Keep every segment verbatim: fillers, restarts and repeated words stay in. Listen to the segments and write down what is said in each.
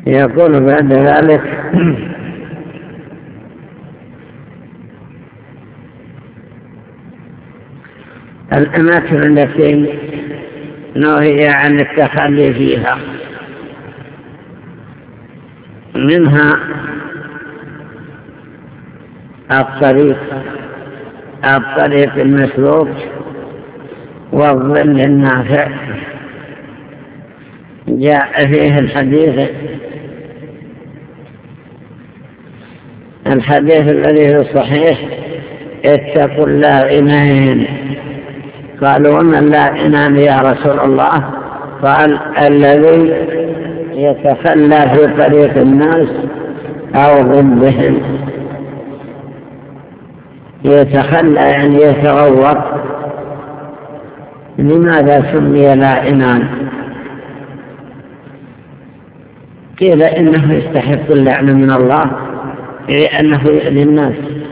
يقول بعد ذلك الأماكن التي نهي عن التخلي فيها منها الطريق الطريق المسلوك والظل النافع. جاء فيه الحديث الحديث الذي هو صحيح: اتقوا اللائمين. قالوا: ومن اللائمان يا رسول الله؟ قال: الذي يتخلى في طريق الناس أو ظلهم. يتخلى يعني يتغوط. لماذا سمي لائمان؟ قيل إنه يستحق اللعنة من الله لأنه يؤذي الناس،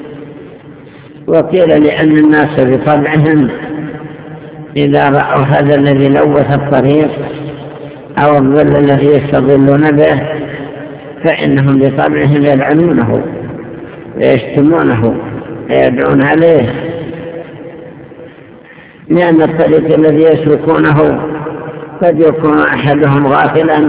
وقيل لأن الناس بطبعهم إذا رأوا هذا الذي لوث الطريق أو الظل الذي يستظلون به فإنهم بطبعهم يلعنونه ويشتمونه ويدعون عليه، لأن الطريق الذي يسلكونه قد يكون أحدهم غافلا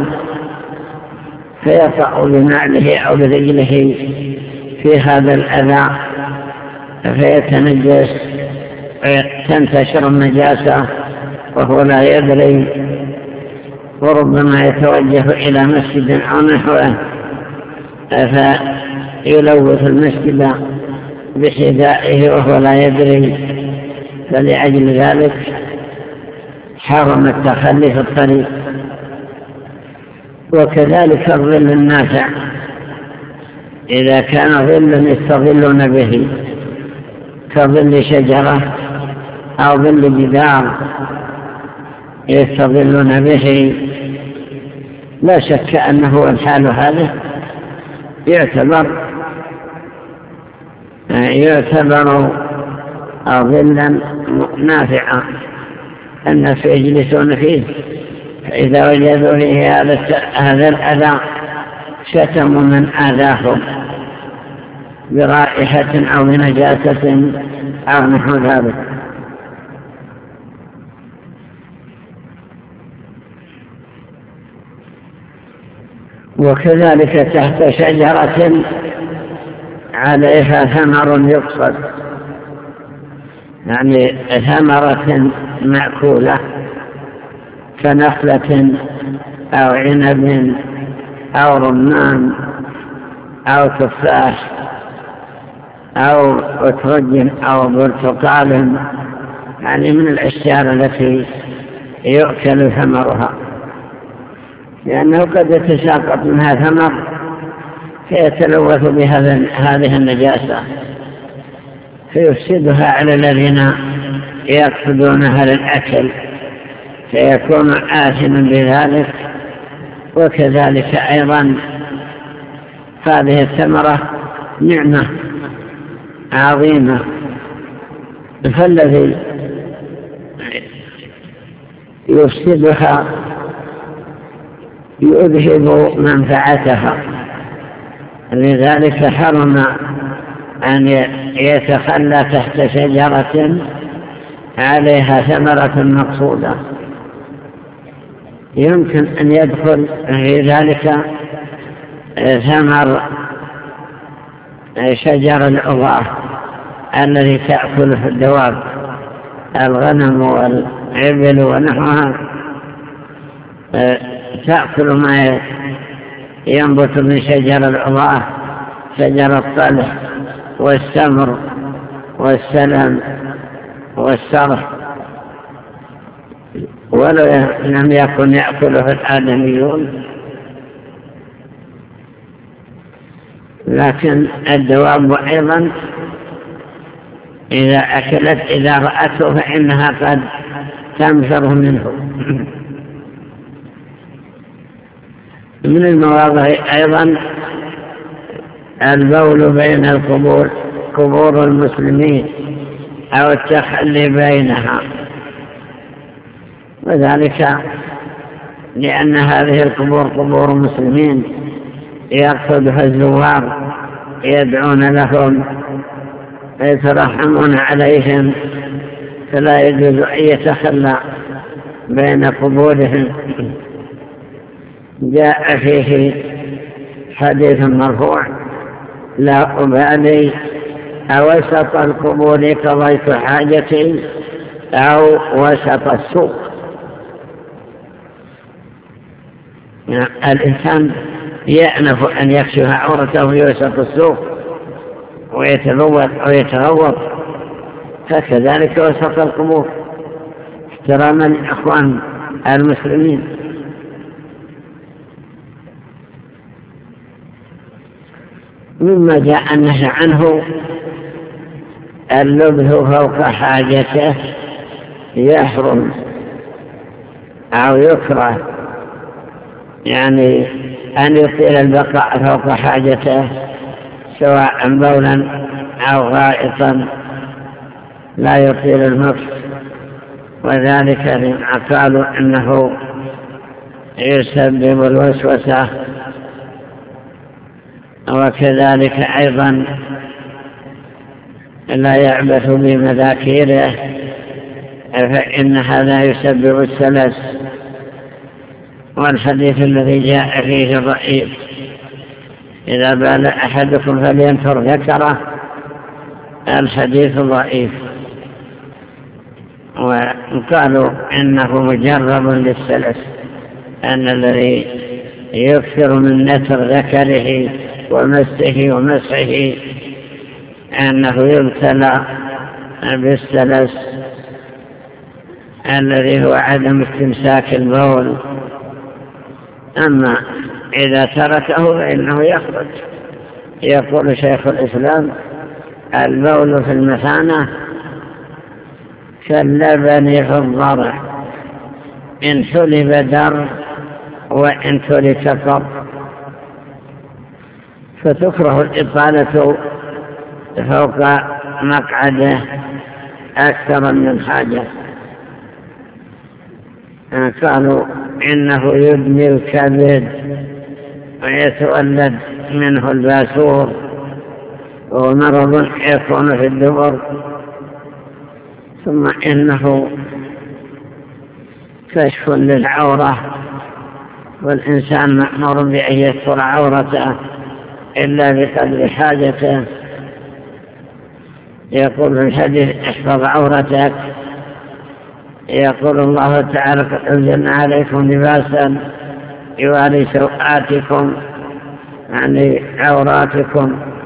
فيقع بنعله أو برجله في هذا الأذى فيتنجس، تنتشر النجاسة وهو لا يدري، وربما يتوجه إلى مسجد أو نحوه فيلوث المسجد بحذائه وهو لا يدري. فلأجل ذلك حرم التخلي في الطريق. وكذلك الظل النافع، إذا كان ظل يستظلون به كظل شجرة أو ظل جدار يستظلون به، لا شك أنه الحال هذا يعتبر يعتبر ظلا نافعا الناس يجلسون فيه، فإذا وجدوا فيه هذا الأذى شتموا من آذاهم برائحة أو بنجاسة أو نحو ذلك. وكذلك تحت شجرة عليها ثمر يقصد، يعني ثمرة مأكولة كنخلة أو عنب أو رمان أو تفاح أو أترج أو برتقال، يعني من الأشجار التي يؤكل ثمرها، لأنه قد يتساقط منها ثمر فيتلوث بهذه النجاسة فيفسدها على الذين يقصدونها للأكل فيكون آثما بذلك. وكذلك أيضا هذه الثمرة نعمة عظيمة، فالذي يفسدها يذهب منفعتها. لذلك حرم أن يتخلى تحت شجرة عليها ثمرة مقصودة. يمكن أن يدخل في ذلك ثمر شجر العظاه الذي تأكله الدواب الغنم والعبل ونحوها، تأكل ما ينبت من شجر العظاه، شجر الطلح والسمر والسلم والسرح، ولو لم يكن يأكله الآدميون. لكن الدواب أيضا إذا أكلت إذا رأته فإنها قد تنفر منه. من المواضع أيضا البول بين القبور، قبور المسلمين أو التخلي بينها، وذلك لأن هذه القبور قبور مسلمين يقصدها الزوار يدعون لهم ويترحمون عليهم، فلا يجوز أن يتخلى بين قبورهم. جاء فيه حديث مرفوع: لا أبالي أوسط القبور قضيت حاجتي أو وسط السوق. يعني الإنسان يأنف أن يكشف عورته في وسط السوق ويتغوط ويتغوط، فكذلك وسط القبور احتراما للأخوان المسلمين. مما جاء النهي عنه اللبث فوق حاجته، يحرم أو يكره، يعني أن يطيل البقاء فوق حاجته سواء بولا أو غائطا، لا يطيل المكث، وذلك لما قالوا إنه يسبب الوسوسة. وكذلك أيضا لا يعبث بمذاكيره، فإن هذا يسبب السلس. والحديث الذي جاء فيه ضعيف: إذا بال أحدكم فلينثر ذكره، الحديث ضعيف. وقالوا إنه مجرب للسلس، أن الذي يكثر من نثر ذكره ومسه ومسحه أنه يبتلى بالسلس الذي هو عدم استمساك البول. أما إذا تركه فإنه يخرج. يقول شيخ الإسلام: البول في المثانة كاللبن في الضرع، إن حلب در وإن ترك قر. فتكره الإطالة فوق مقعده أكثر من حاجة. قالوا إنه يدمي الكبد ويتولد منه الباسور، ومرض يكون في الدبر. ثم إنه كشف للعورة، والإنسان مأمور بأن يستر عورته إلا بقدر حاجته. يقول في الحديث: احفظ عورتك. يقول الله تعالى: قد أنزلنا عليكم لباسا يواري سوآتكم، يعني عوراتكم.